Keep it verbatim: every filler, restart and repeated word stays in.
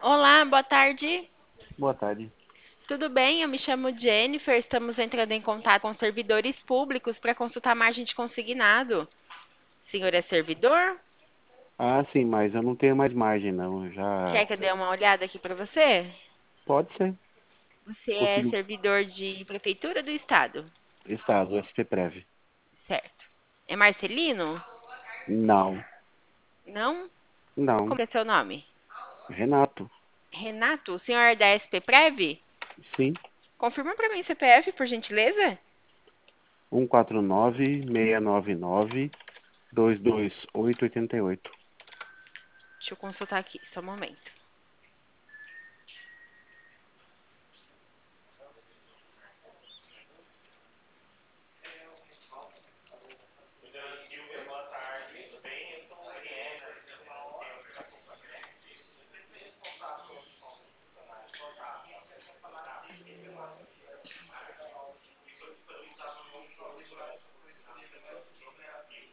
Olá, boa tarde. Boa tarde. Tudo bem? Eu me chamo Jennifer. Estamos entrando em contato com servidores públicos para consultar a margem de consignado. Senhor é servidor? Ah, sim, mas eu não tenho mais margem, não. Eu Quer Já. que eu dê uma olhada aqui para você? Pode ser. Você é Consigo. servidor de prefeitura do estado, Estado, S P Prev. certo? É Marcelino? Não, Não? não. Como é seu nome? Renato. Renato? O senhor é da S P Prev? Sim. Confirma para mim o C P F, por gentileza? um quatro nove, seis nove nove, dois dois oito oito oito. Deixa eu consultar aqui, só um momento.